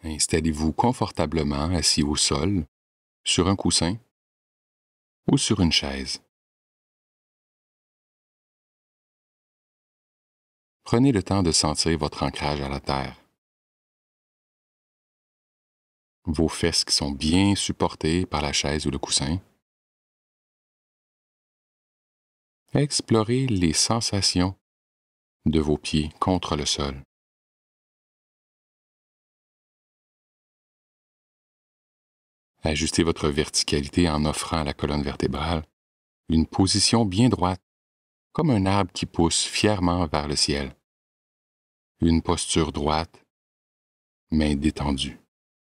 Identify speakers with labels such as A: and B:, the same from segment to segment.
A: Installez-vous confortablement assis au sol, sur un coussin ou sur une chaise. Prenez le temps de sentir votre ancrage à la terre. Vos fesses qui sont bien supportées par la chaise ou le coussin. Explorez les sensations de vos pieds contre le sol. Ajustez votre verticalité en offrant à la colonne vertébrale une position bien droite, comme un arbre qui pousse fièrement vers le ciel. Une posture droite, mains détendues.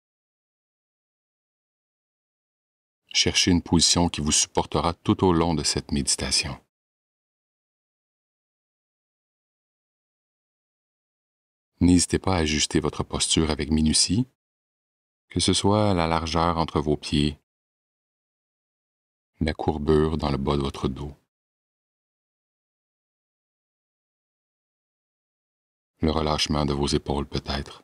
A: Cherchez une position qui vous supportera tout au long de cette méditation. N'hésitez pas à ajuster votre posture avec minutie, que ce soit la largeur entre vos pieds, la courbure dans le bas de votre dos, le relâchement de vos épaules peut-être.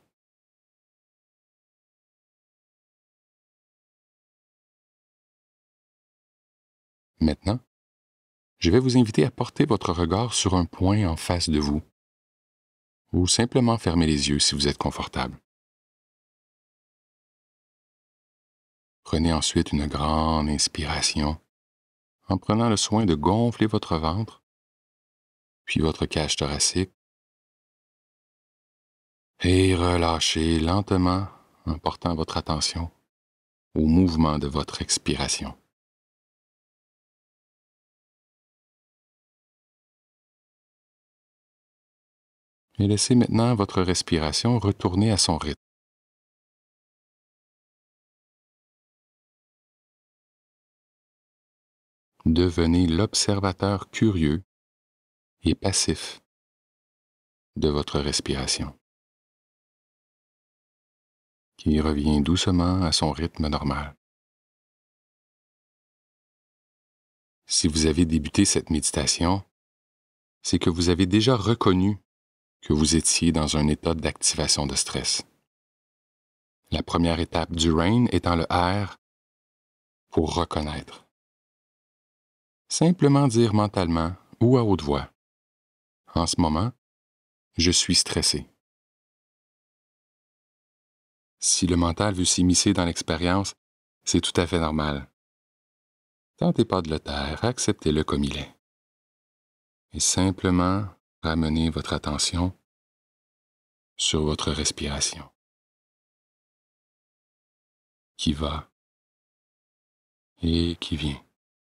A: Maintenant, je vais vous inviter à porter votre regard sur un point en face de vous, ou simplement fermer les yeux si vous êtes confortable. Prenez ensuite une grande inspiration en prenant le soin de gonfler votre ventre, puis votre cage thoracique, et relâchez lentement en portant votre attention au mouvement de votre expiration. Et laissez maintenant votre respiration retourner à son rythme. Devenez l'observateur curieux et passif de votre respiration, qui revient doucement à son rythme normal. Si vous avez débuté cette méditation, c'est que vous avez déjà reconnu que vous étiez dans un état d'activation de stress. La première étape du RAIN étant le R pour reconnaître. Simplement dire mentalement ou à haute voix, « En ce moment, je suis stressé. » Si le mental veut s'immiscer dans l'expérience, c'est tout à fait normal. Tentez pas de le taire, acceptez-le comme il est. Et simplement ramenez votre attention sur votre respiration, qui va et qui vient.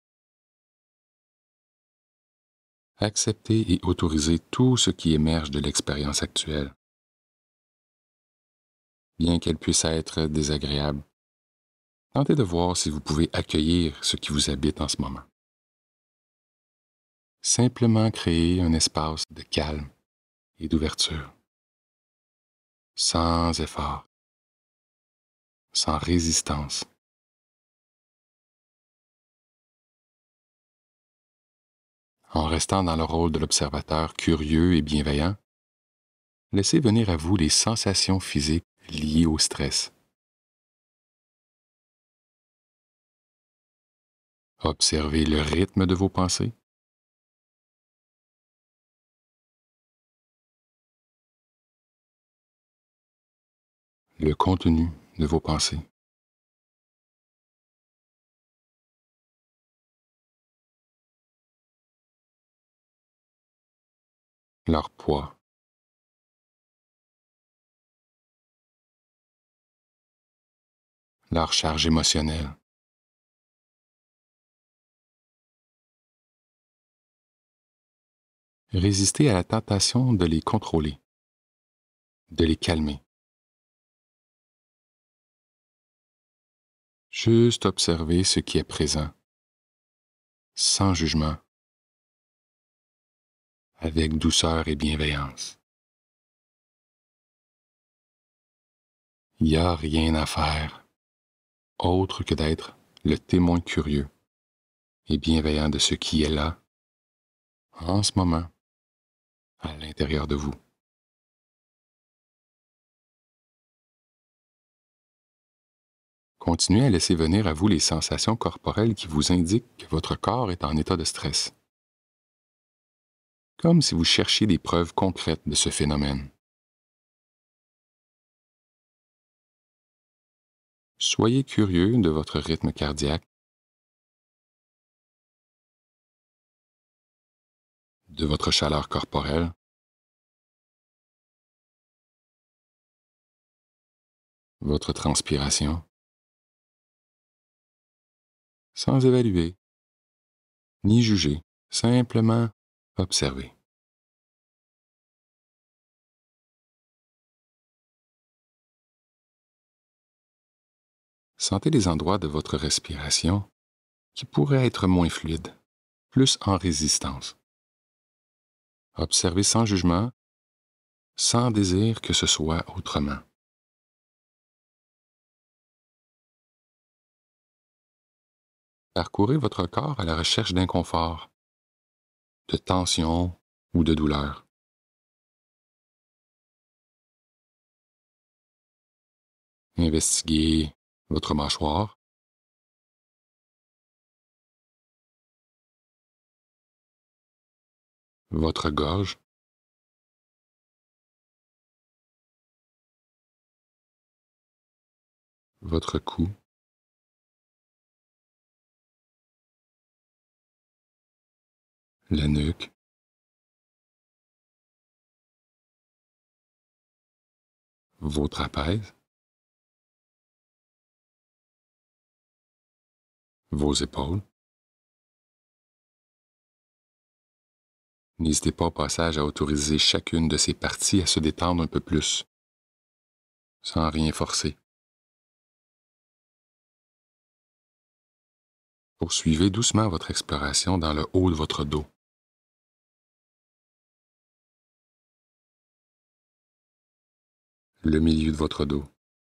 A: Acceptez et autorisez tout ce qui émerge de l'expérience actuelle, bien qu'elle puisse être désagréable. Tentez de voir si vous pouvez accueillir ce qui vous habite en ce moment. Simplement créer un espace de calme et d'ouverture, sans effort, sans résistance. En restant dans le rôle de l'observateur curieux et bienveillant, laissez venir à vous les sensations physiques liées au stress. Observez le rythme de vos pensées. Le contenu de vos pensées. Leur poids. Leur charge émotionnelle. Résistez à la tentation de les contrôler, de les calmer. Juste observer ce qui est présent, sans jugement, avec douceur et bienveillance. Il n'y a rien à faire, autre que d'être le témoin curieux et bienveillant de ce qui est là, en ce moment, à l'intérieur de vous. Continuez à laisser venir à vous les sensations corporelles qui vous indiquent que votre corps est en état de stress, comme si vous cherchiez des preuves concrètes de ce phénomène. Soyez curieux de votre rythme cardiaque, de votre chaleur corporelle, votre transpiration, sans évaluer, ni juger, simplement observer. Sentez les endroits de votre respiration qui pourraient être moins fluides, plus en résistance. Observez sans jugement, sans désir que ce soit autrement. Parcourez votre corps à la recherche d'inconfort, de tension ou de douleur. Investiguez votre mâchoire, votre gorge, votre cou, la nuque, vos trapèzes, vos épaules. N'hésitez pas au passage à autoriser chacune de ces parties à se détendre un peu plus, sans rien forcer. Poursuivez doucement votre exploration dans le haut de votre dos. Le milieu de votre dos.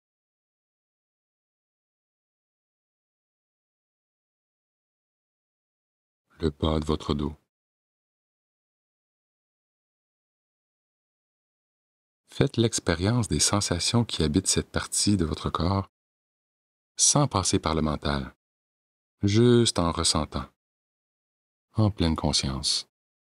A: Le bas de votre dos. Faites l'expérience des sensations qui habitent cette partie de votre corps sans passer par le mental, juste en ressentant, en pleine conscience.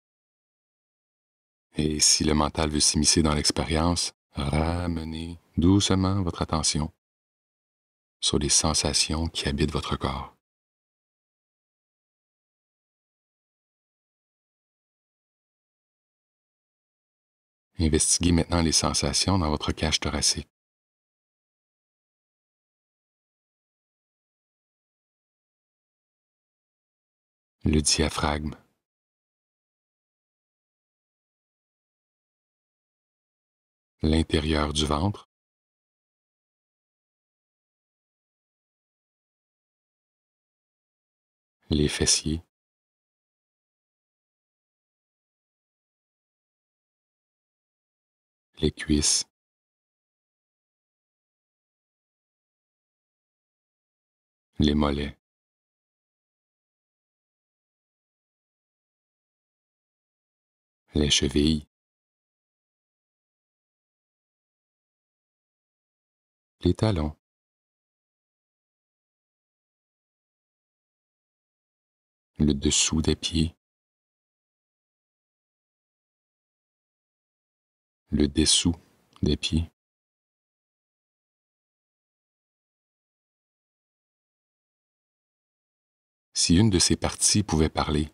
A: Et si le mental veut s'immiscer dans l'expérience, ramenez doucement votre attention sur les sensations qui habitent votre corps. Investiguez maintenant les sensations dans votre cage thoracique. Le diaphragme, l'intérieur du ventre, les fessiers, les cuisses, les mollets, les chevilles, les talons, le dessous des pieds, le dessous des pieds. Si une de ces parties pouvait parler,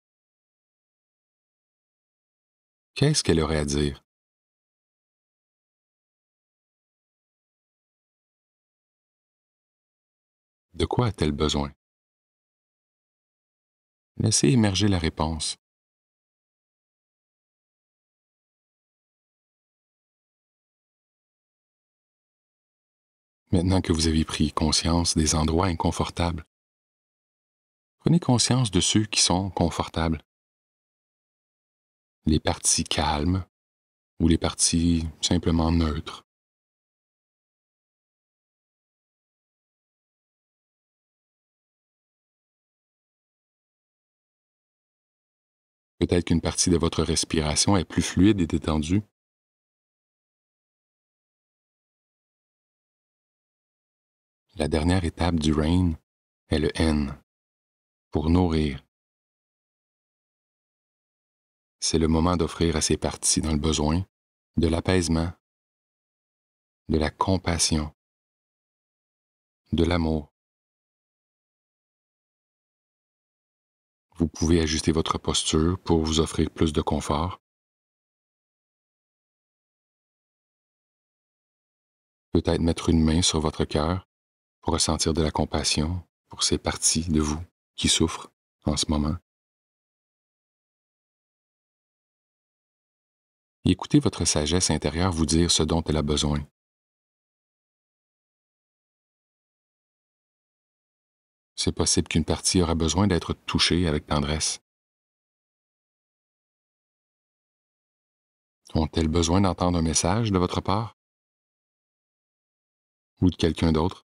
A: qu'est-ce qu'elle aurait à dire? De quoi a-t-elle besoin? Laissez émerger la réponse. Maintenant que vous avez pris conscience des endroits inconfortables, prenez conscience de ceux qui sont confortables. Les parties calmes ou les parties simplement neutres. Peut-être qu'une partie de votre respiration est plus fluide et détendue. La dernière étape du RAIN est le N, pour nourrir. C'est le moment d'offrir à ces parties dans le besoin de l'apaisement, de la compassion, de l'amour. Vous pouvez ajuster votre posture pour vous offrir plus de confort. Peut-être mettre une main sur votre cœur pour ressentir de la compassion pour ces parties de vous qui souffrent en ce moment. Et écoutez votre sagesse intérieure vous dire ce dont elle a besoin. C'est possible qu'une partie aura besoin d'être touchée avec tendresse. Ont-elles besoin d'entendre un message de votre part? Ou de quelqu'un d'autre?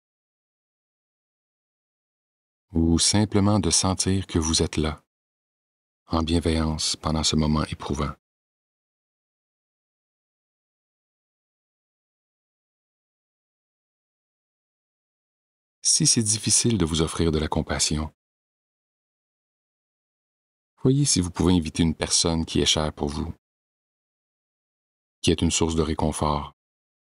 A: Ou simplement de sentir que vous êtes là, en bienveillance pendant ce moment éprouvant? Si c'est difficile de vous offrir de la compassion, voyez si vous pouvez inviter une personne qui est chère pour vous, qui est une source de réconfort,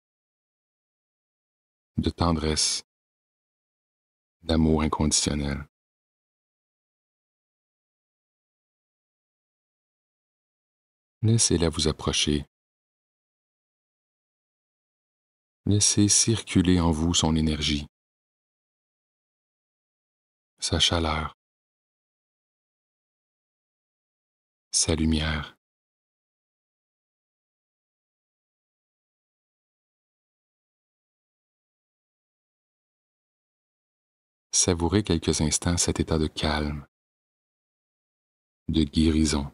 A: de tendresse, d'amour inconditionnel. Laissez-la vous approcher. Laissez circuler en vous son énergie, sa chaleur, sa lumière. Savourez quelques instants cet état de calme, de guérison.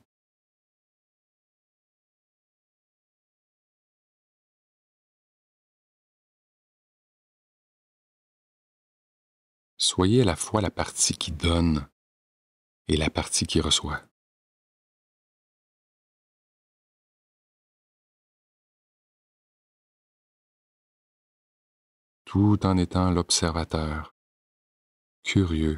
A: Soyez à la fois la partie qui donne et la partie qui reçoit. Tout en étant l'observateur, curieux,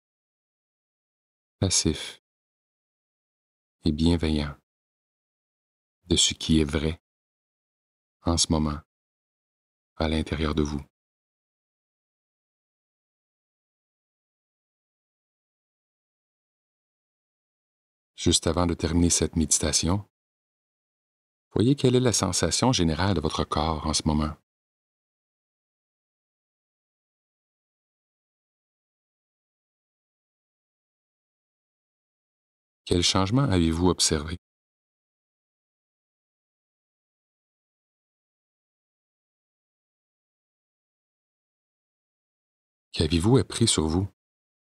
A: passif et bienveillant de ce qui est vrai en ce moment à l'intérieur de vous. Juste avant de terminer cette méditation, voyez quelle est la sensation générale de votre corps en ce moment. Quel changement avez-vous observé? Qu'avez-vous appris sur vous,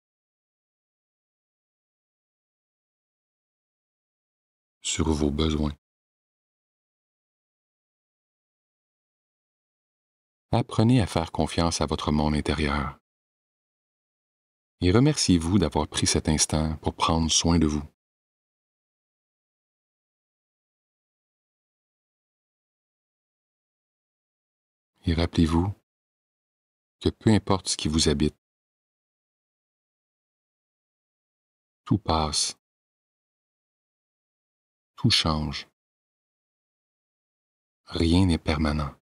A: sur vos besoins? Apprenez à faire confiance à votre monde intérieur et remerciez-vous d'avoir pris cet instant pour prendre soin de vous. Et rappelez-vous que peu importe ce qui vous habite, tout passe, tout change, rien n'est permanent.